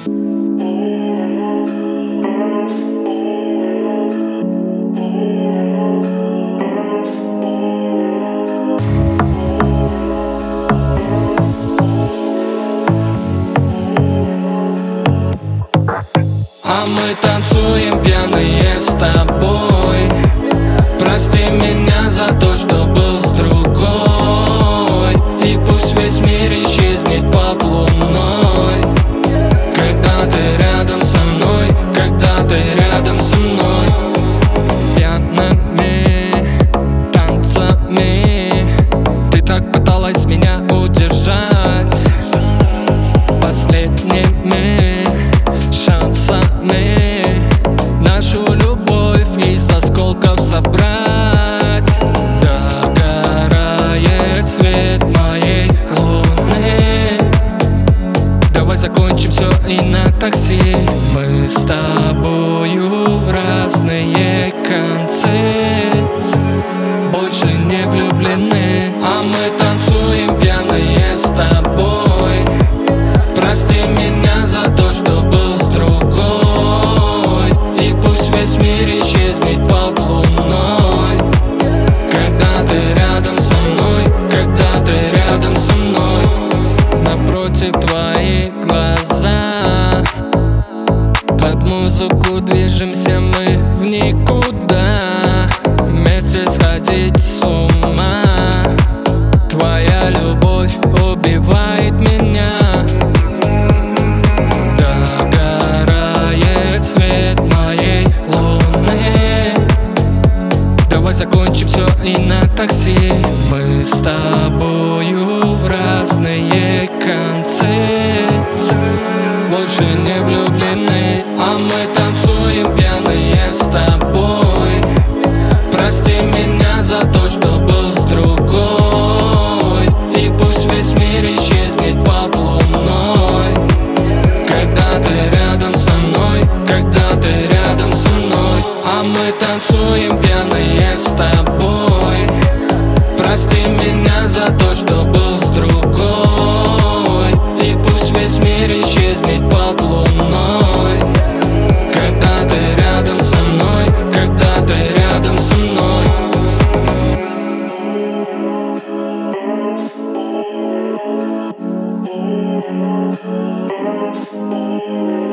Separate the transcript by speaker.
Speaker 1: А мы танцуем пьяные с тобой. Прости меня за то, что был с другой. И пусть весь мир исчезнет под луной, когда ты рядом со мной, когда ты рядом со мной. Пьяными танцами ты так пыталась меня удержать. Последними шансами нашу любовь из осколков собрать. Догорает свет моей луны. Давай закончим все и на такси. Мы с тобою в разные концы, больше не влюблены. А мы танцуем пьяные с тобой. Прости меня за то, что был с другой. И пусть весь мир исчезнет под луной, когда ты рядом со мной, когда ты рядом со мной. Напротив твои глаза, под музыку движемся мы в никуда. Вместе сходить с ума. Твоя любовь убивает меня. Догорает свет моей луны. Давай закончим все и на такси. Мы с тобою в разные концы, больше не влюблены. А мы танцуем пьяные с тобой. Прости меня за то, что был с другой. И пусть весь мир исчезнет под луной, когда ты рядом со мной, когда ты рядом со мной. А мы танцуем пьяные с тобой. Прости меня за то, что был с другой. И пусть весь мир исчезнет под луной, когда ты рядом со мной, когда ты рядом со мной.
Speaker 2: Oh,